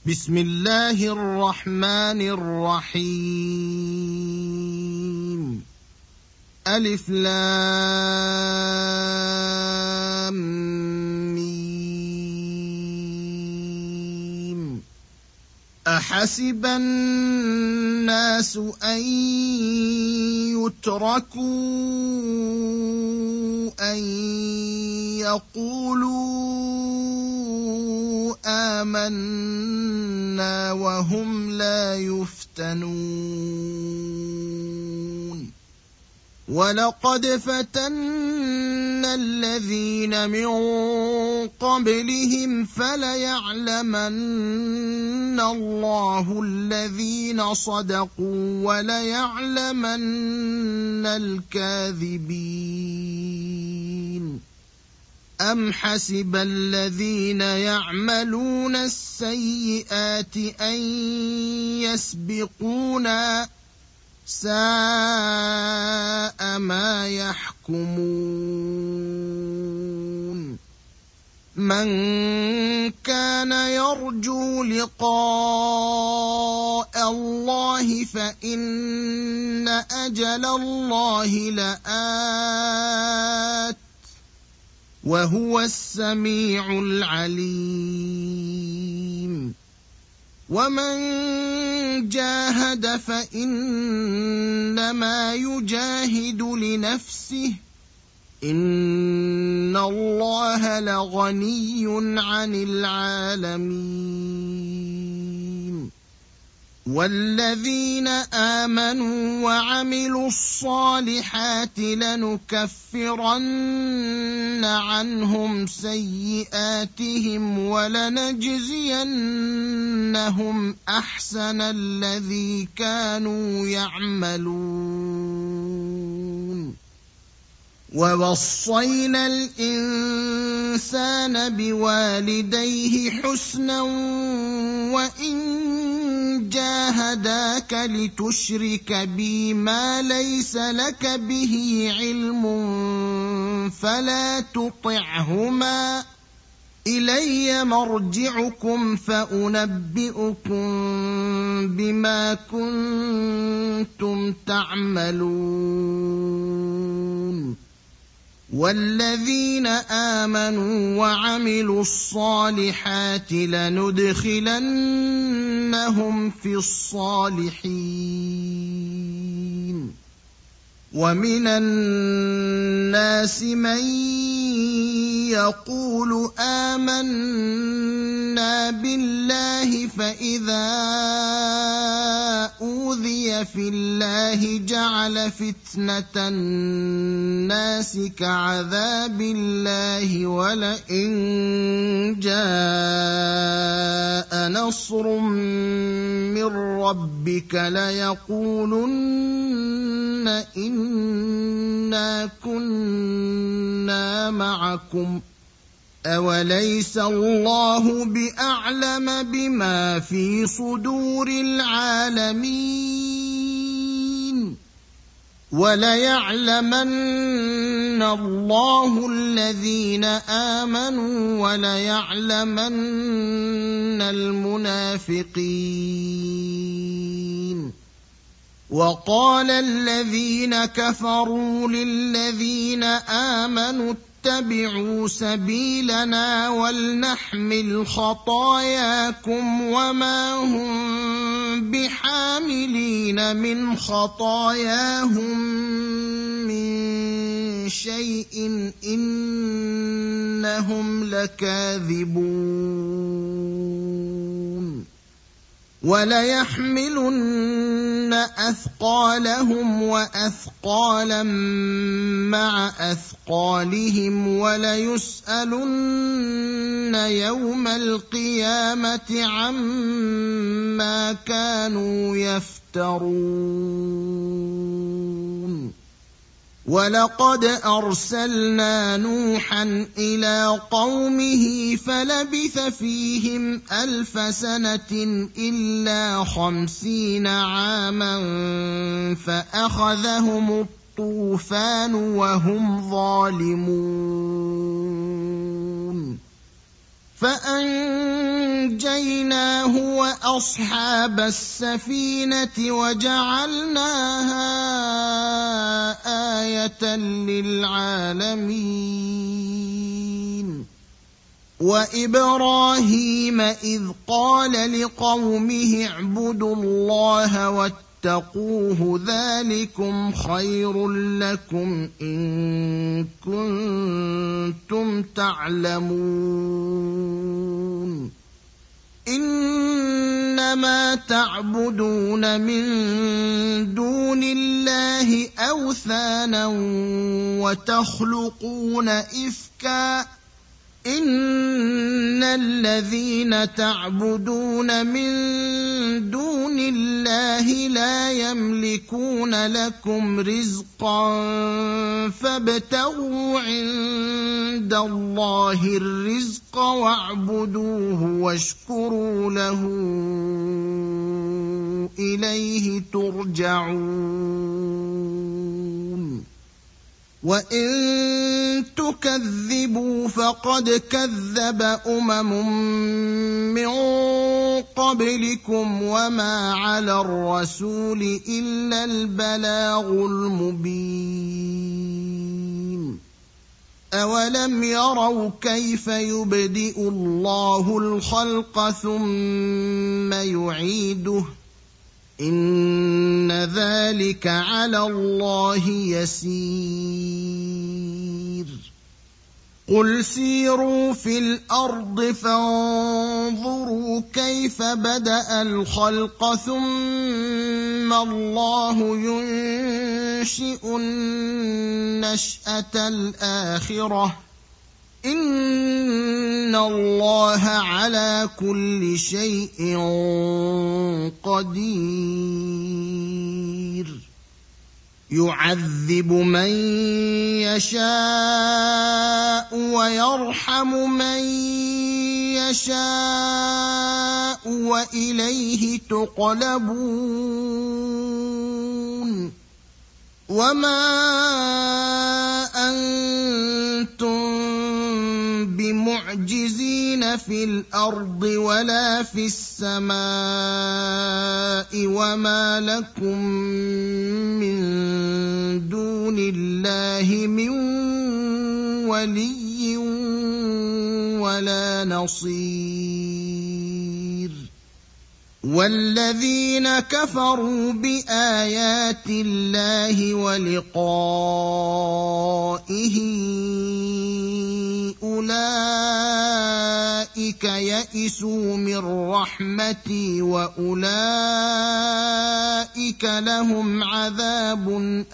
بسم الله الرحمن الرحيم. ألف لام ميم. أحسب الناس أن يتركوا أن يقولوا آمنا وهم لا يفتنون. ولقد فتنا الذين من قبلهم فليعلمن الله الذين صدقوا وليعلمن الكاذبين. أم حسب الذين يعملون السيئات أن يسبقونا ساء ما يحكمون. من كان يرجو لقاء الله فإن أجل الله لآت وهو السميع العليم. ومن جاهد فإنما يجاهد لنفسه إن الله لغني عن العالمين. والذين آمنوا وعملوا الصالحات لنكفرن عنهم سيئاتهم ولنجزينهم أحسن الذي كانوا يعملون. ووصينا الإنسان بوالديه حسنا وإن جاهداك لتشرك بي ما ليس لك به علم فلا تطعهما إلي مرجعكم فأنبئكم بما كنتم تعملون. والذين آمنوا وعملوا الصالحات لندخلنهم في الصالحين. ومن الناس من يقول آمنا بالله فإذا أوذي في الله جعل فتنة الناس كعذاب الله ولئن جاء نصر من ربك ليقولن إنا كنا معكم أوليس الله بأعلم بما في صدور العالمين. وليعلمن الله الذين آمنوا وليعلمن المنافقين. وقال الذين كفروا للذين آمنوا اتبعوا سبيلنا ولنحمل خطاياكم وما هم بحاملين من خطاياهم من شيء إنهم لكاذبون. وليحملن أثقالهم وأثقالا مع أثقالهم وليسألن يوم القيامة عما كانوا يفترون. ولقد أرسلنا نوحا إلى قومه فلبث فيهم 1000 سنة إلا 50 عاما فأخذهم الطوفان وهم ظالمون. فأنجيناه وأصحاب السفينة وجعلناها آية للعالمين وإبراهيم إذ قال لقومه اعبدوا الله واتقوه ذلكم خير لكم إن كنتم تعلمون إنما تعبدون من دون الله أوثانا وتخلقون إفكا إن الذين تعبدون من دون الله لا يملكون لكم رزقا فابتغوا عند الله الرزق واعبدوه واشكروا له إليه ترجعون وإن تكذبوا فقد كذب من قبلكم وما على الرسول إلا البلاغ المبين أولم يروا كيف يبدئ الله الخلق ثم يعيده إن ذلك على الله يسير قل سيروا في الأرض فانظروا كيف بدأ الخلق ثم الله ينشئ النشأة الآخرة إن الله على كل شيء قدير يعذب من يشاء ويرحم من يشاء وإليه تقلبون وما أنتم بمعجزين في الأرض ولا في السماء وما لكم من دون الله من ولي ولا نصير والذين كفروا بآيات الله ولقائه أولئك يئسوا من رحمتي وأولئك لهم عذاب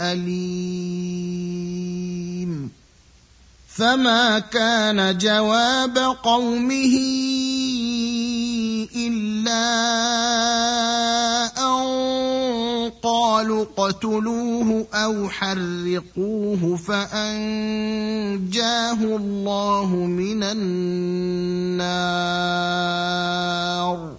أليم فما كان جواب قومه إلا أن قالوا اقتلوه أو حرقوه فأنجاه الله من النار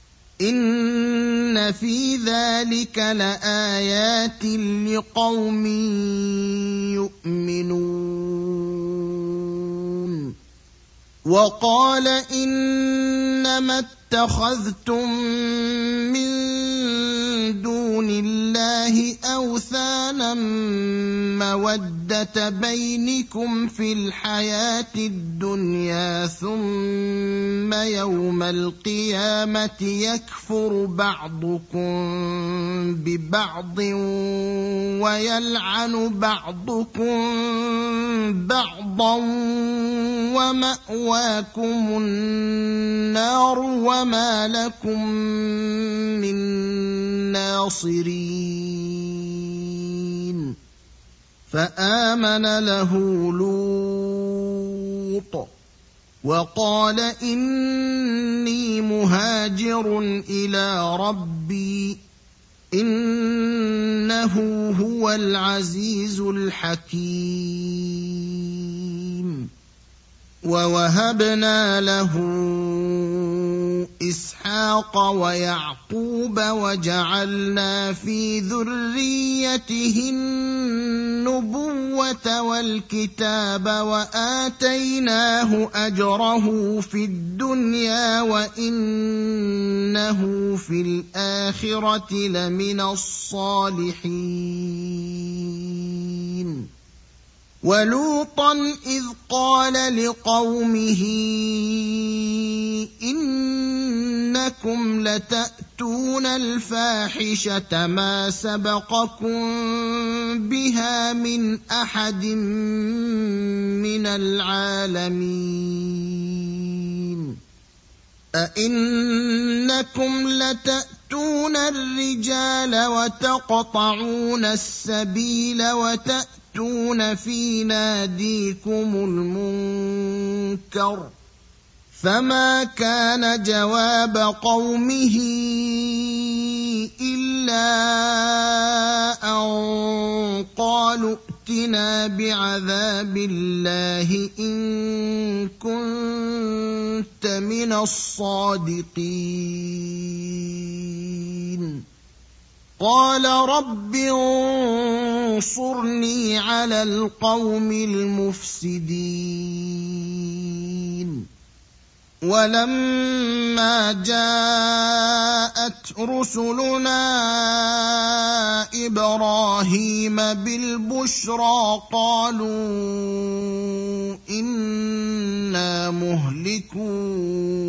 إن في ذلك لآيات لقوم يؤمنون وقال إنما اتخذتم من دون الله أوثانا مودة بينكم في الحياة الدنيا ثم يوم القيامة يكفر بعضكم ببعض ويلعن بعضكم بعضا ومأواكم النار وما لكم من ناصرين فآمن له لوط وقال إني مهاجر إلى ربي إنه هو العزيز الحكيم ووهبنا له إسحاق ويعقوب وجعلنا في ذريته النبوة والكتاب وآتيناه أجره في الدنيا وإنه في الآخرة لمن الصالحين ولوطا إذ قال لقومه إنكم لتأتون الفاحشة ما سبقكم بها من أحد من العالمين أئنكم لتأتون الرجال وتقطعون السبيل وتأتون في ناديكم المنكر فما كان جواب قومه إلا أن قالوا ائتنا بعذاب الله إن كنت من الصادقين قال رب انصرني على القوم المفسدين ولما جاءت رسلنا إبراهيم بالبشرى قالوا إنا مهلكو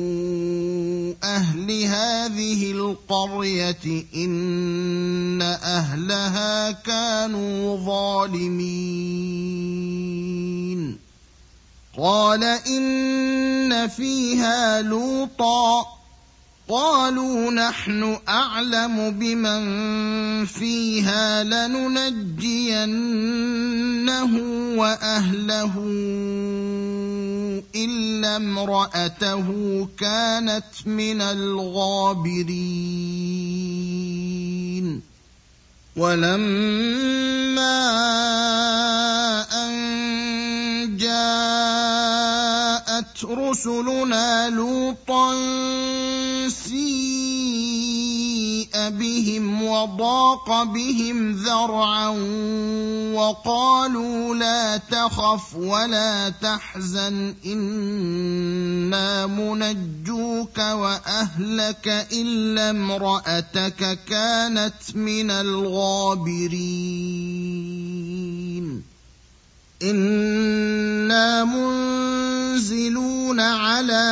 أهل هذه القرية إن أهلها كانوا ظالمين قال إن فيها لوطا قالوا نحن أعلم بمن فيها لننجينه وأهله إلا امرأته كانت من الغابرين ولما أن جاءت رسلنا لوطا سيء بهم وضاق بهم ذرعا وقالوا لا تخف ولا تحزن إنا منجوك وأهلك إلا امرأتك كانت من الغابرين إنا منزلون على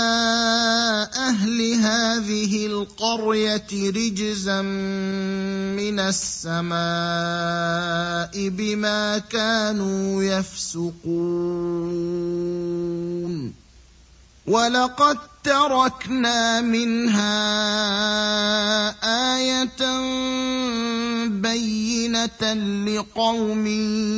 أهل هذه القرية رجزا من السماء بما كانوا يفسقون ولقد تركنا منها آية بينة لقوم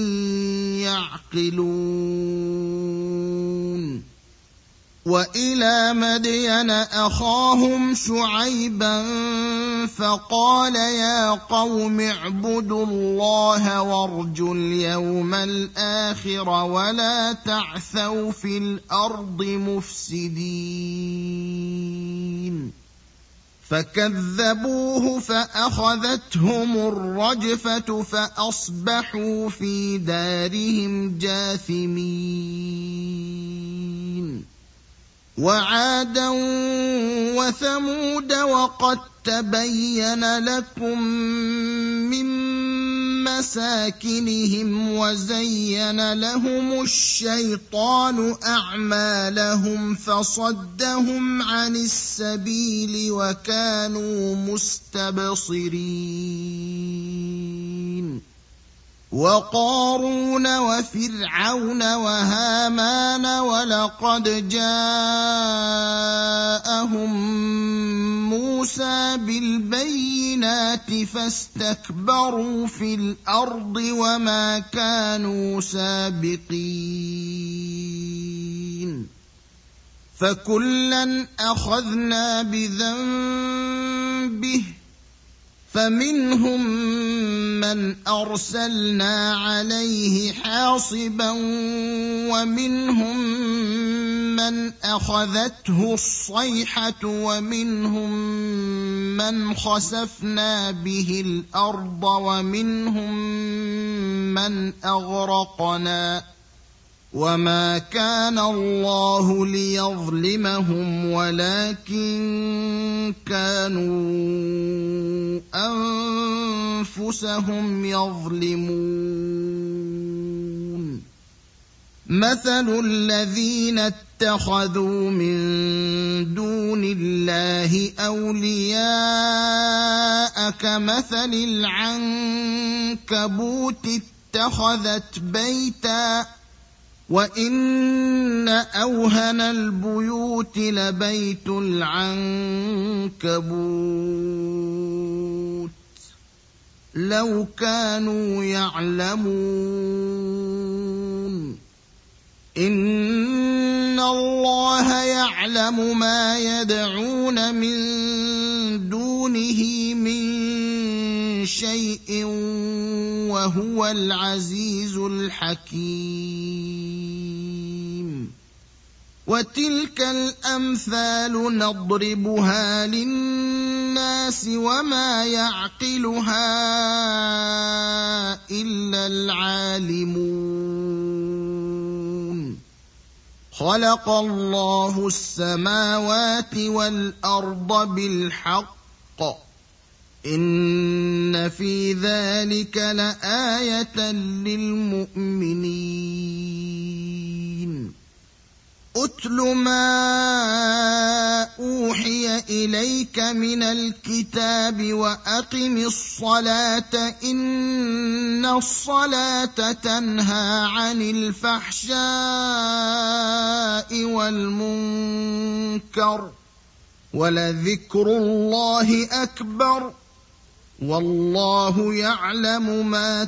يعقلون وإلى مدين أخاهم شعيبا فقال يا قوم اعبدوا الله وارجوا اليوم الآخر ولا تعثوا في الأرض مفسدين فكذبوه فأخذتهم الرجفة فأصبحوا في دارهم جاثمين وعادا وثمود وقد تبين لكم من مساكنهم وزين لهم الشيطان أعمالهم فصدهم عن السبيل وكانوا مستبصرين وقارون وفرعون وهامان ولقد جاءهم موسى بالبينات فاستكبروا في الأرض وما كانوا سابقين فكلا أخذنا بذنبه فمنهم من أرسلنا عليه حاصبا ومنهم من أخذته الصيحة ومنهم من خسفنا به الأرض ومنهم من أغرقنا وما كان الله ليظلمهم ولكن كانوا أنفسهم يظلمون مثل الذين اتخذوا من دون الله أولياء كمثل العنكبوت اتخذت بيتا وإن أوهن البيوت لبيت العنكبوت لو كانوا يعلمون إن الله يعلم ما يدعون من دونه من شيء وهو العزيز الحكيم وتلك الأمثال نضربها للناس وما يعقلها إلا العالمون خلق الله السماوات والأرض بالحق إن في ذلك لآية للمؤمنين أتل ما أوحي إليك من الكتاب وأقم الصلاة إن الصلاة تنهى عن الفحشاء والمنكر ولذكر الله أكبر والله يعلم ما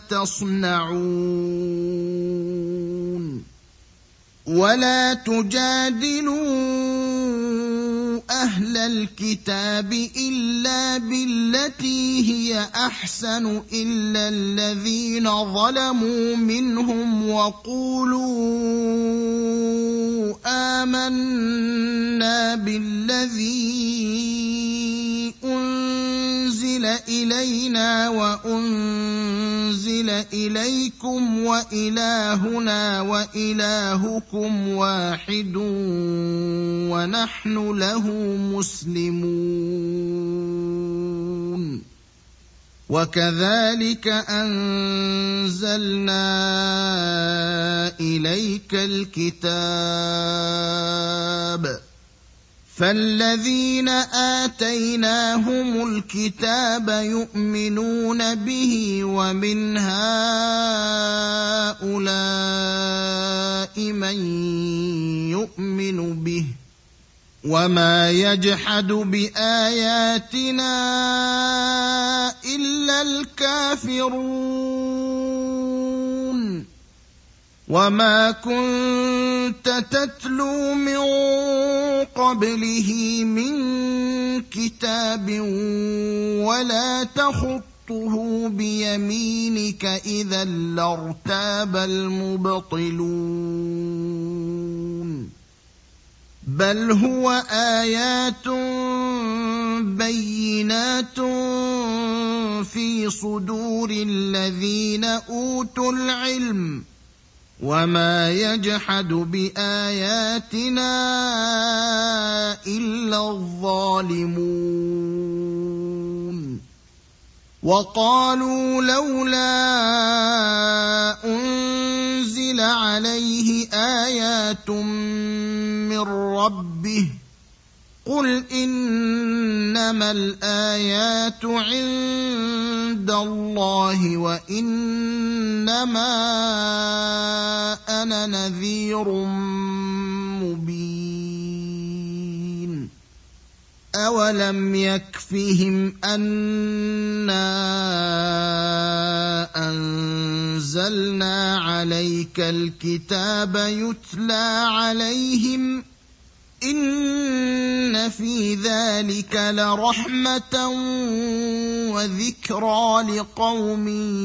تصنعون ولا تجادلوا أهل الكتاب إلا بالتي هي أحسن إلا الذين ظلموا منهم وقولوا آمنا بالذي أنزل إلينا وأنزل إليكم وإلهنا وإلهكم واحد ونحن له مسلمون وكذلك أنزلنا إليك الكتاب فالذين آتيناهم الكتاب يؤمنون به ومن هؤلاء من يؤمن به وما يجحد بآياتنا إلا الكافرون وما كنت تتلو من قبله من كتاب ولا تخطه بيمينك إذا لارتاب المبطلون بل هو آيات بينات في صدور الذين أوتوا العلم وما يجحد بآياتنا إلا الظالمون وقالوا لولا أنزل عليه آيات من ربه قل إنما الآيات عند الله وإنما أنا نذير مبين أولم يكفهم أنا أنزلنا عليك الكتاب يتلى عليهم إن في ذلك لرحمة وذكرى لقوم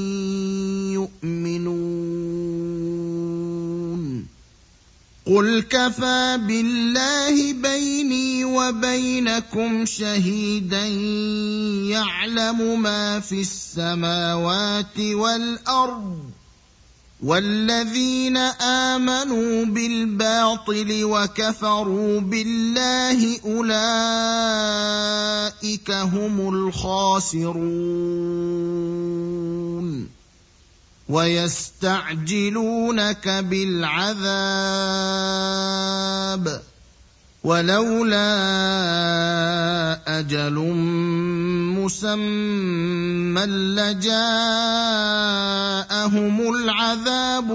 يؤمنون قل كفى بالله بيني وبينكم شهيدا يعلم ما في السماوات والأرض والذين آمنوا بالباطل وكفروا بالله أولئك هم الخاسرون ويستعجلونك بالعذاب ولولا أجل مسمى لجاءهم العذاب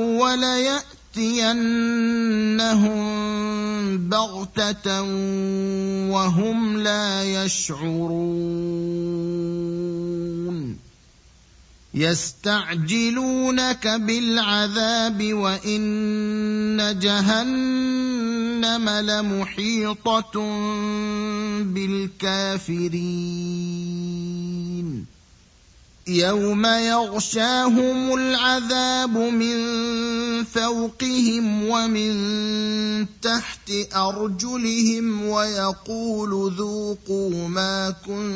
وليأتينهم بغتة وهم لا يشعرون يستعجلونك بالعذاب وإن جهنم لمحيطة بالكافرين يوم يغشاهم العذاب من فوقهم ومن تحت أرجلهم ويقول ذوقوا ما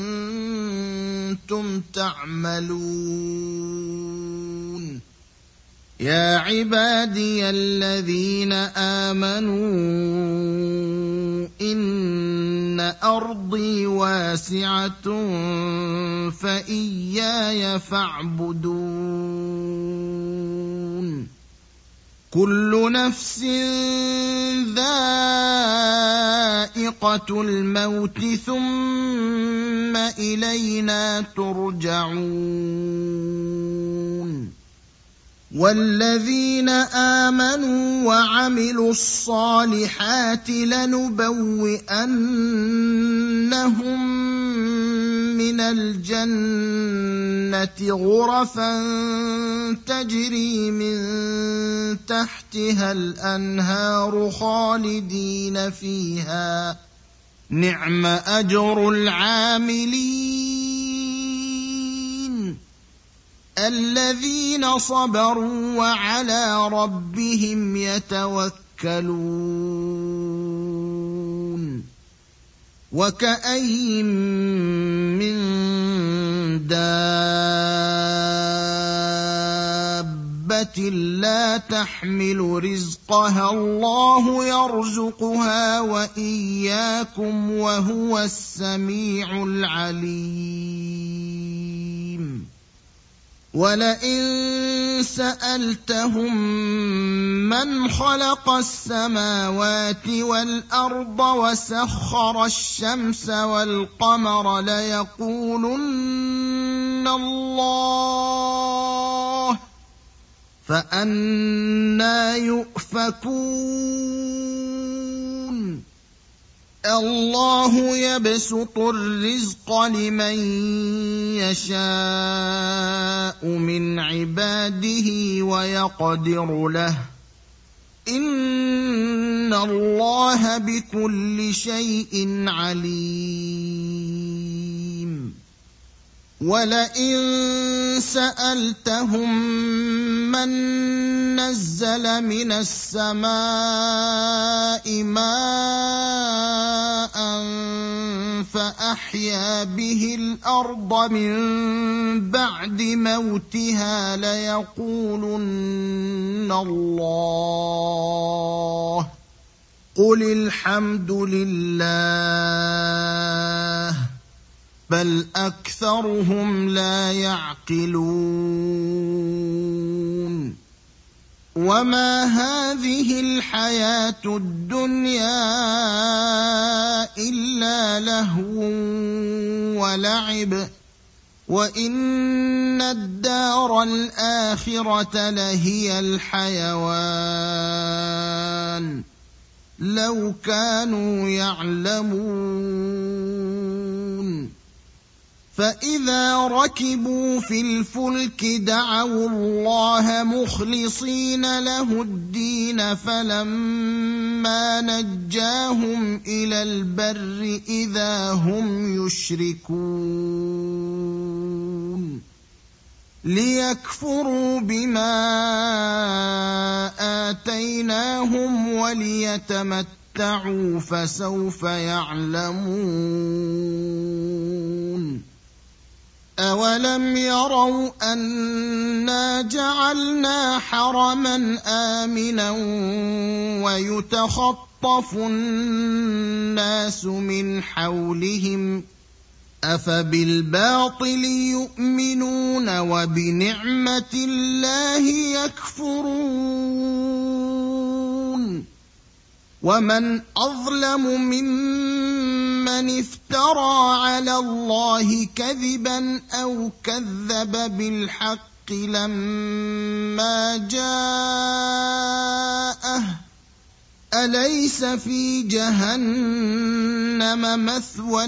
كنتم تعملون يا عبادي الذين آمنوا إن أرضي واسعة فإياي فاعبدون كل نفس ذائقة الموت ثم إلينا ترجعون والذين آمنوا وعملوا الصالحات لنبوئنهم من الجنة غرفا تجري من تحتها الأنهار خالدين فيها نعم أجر العاملين الذين صبروا وعلى ربهم يتوكلون وكأين من دابة لا تحمل رزقها الله يرزقها وإياكم وهو السميع العليم ولئن سألتهم من خلق السماوات والأرض وسخر الشمس والقمر ليقولن الله فأنى يؤفكون الله يبسط الرزق لمن يشاء من عباده ويقدر له إن الله بكل شيء عليم ولئن سألتهم من نزل من السماء ماء فأحيا به الأرض من بعد موتها ليقولن الله قل الحمد لله بل أكثرهم لا يعقلون وما هذه الحياة الدنيا إلا لهو ولعب وإن الدار الآخرة لهي الحيوان لو كانوا يعلمون فإذا ركبوا في الفلك دعوا الله مخلصين له الدين فلما نجاهم إلى البر إذا هم يشركون ليكفروا بما آتيناهم وليتمتعوا فسوف يعلمون أولم يروا أنا جعلنا حرما آمنا ويتخطف الناس من حولهم أفبالباطل يؤمنون وبنعمة الله يكفرون ومن أظلم ممن افترى على الله كذبا أو كذب بالحق لما جاءه أليس في جهنم مثوى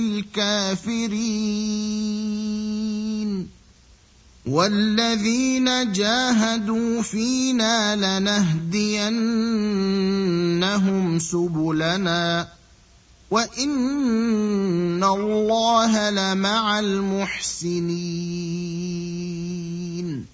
للكافرين والذين جاهدوا فينا لنهدينهم سبلنا وإن الله لمع المحسنين